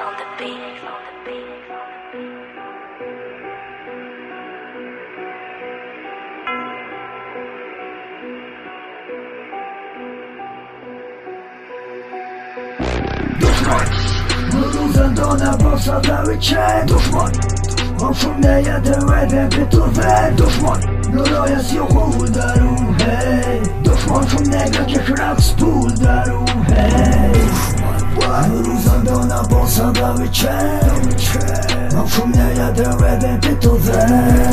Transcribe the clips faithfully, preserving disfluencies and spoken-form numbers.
on the beat. دشمن برو زندان باسا داوی چه دشمن آفم نیده ویده بیتوزه دشمن نورای سیخول درو هی دشمن شم نگه که شرکس پول درو هی برو زندان باسا داوی چه آفم نیده ویده بیتوزه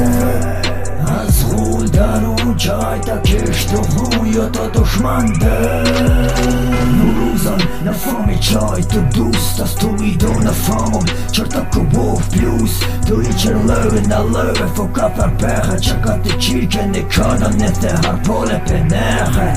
از خول درو جای تا کشت و خوی تا دشمن ده نوروزان نفهمی چای تو دوست از تو میدو نفهمم چرتا کبوف پلوس توی چر لوه نلوه فوکا پر پخه چقدر چیر که نکانا نفته هر پول پنخه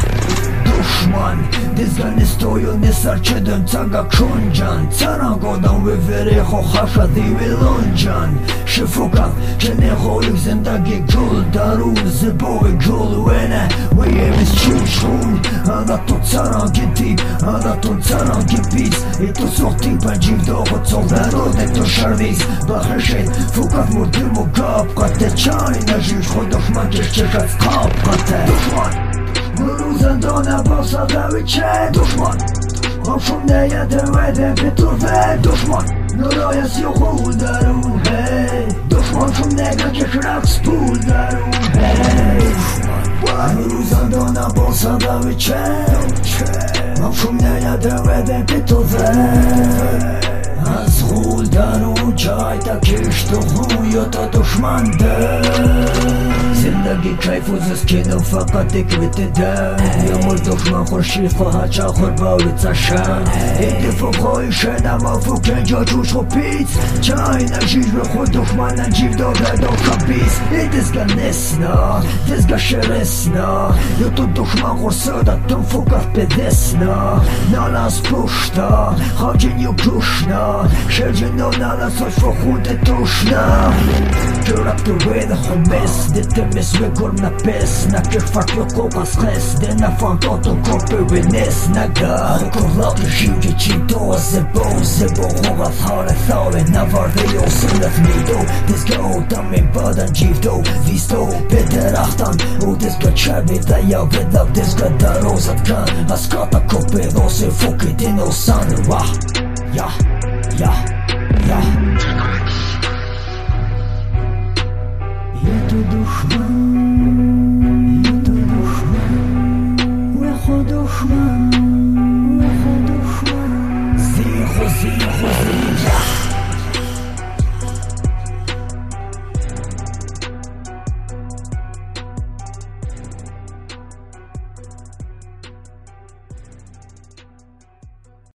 دشمن دیزگن استویل نسر چدن تاگا کنجان تران گودن وی وری خو خفه دیوی لونجان شفوکا که نخوی زندگی گل درون زبوی گل وینه و یه بیز چوشون انا تو تران گیتی انا تو تران گی بیز ای تو سختی پنجیب داغو تول درونه تو شرویز بخشید فوکات مردم و گاب قطع چای نجیش خود دشمن کش چشت قاب قطع دشمن برو زندان باسا داوی چه دشمن آفم نیده ویده بیتوزه دشمن نورای سیخول درو هی دشمن شم نگه که شرکس پول درو هی برو زندان باسا داوی چه آفم نیده ویده بیتوزه از خول درو جای تا کشت و خوی تا دشمن ده زندگی کیف و زسکین و فقط اکویت ده یامور دشمن خورشید خواهد چه خور باوی تشن ایدی فوقای شنم و فوق اینجا جوش و پیز چای نجیج به خود دشمن نجیب داده دا کبیز ای دزگا نسنا دزگا شرسنا یا تو دشمن خورساده تون فوقت به دسنا نالا از پشتا خواجین یا گوشنا شرجن و نالا ساش و خود توشنا گرب تو وید خمس دیتم مثل گرم نپس نکر فرق و کوک از خس ده نفهم تا تو کپی و نس نگه کلاک شیوی چی تو زبو زبو خوب از حال ثاره نوارده و سنت میدو دزگه او دمی بدن جیف دو ویستو به درختن او دزگه چرمی ده یا بدلب دزگه دروزت کن از کاتا کپی دوسی فوکی دینو سن وح یا یا یا یه تو دشمن یه تو دشمن و خود دشمن و خود دشمن زیخ و زیخ و زیخ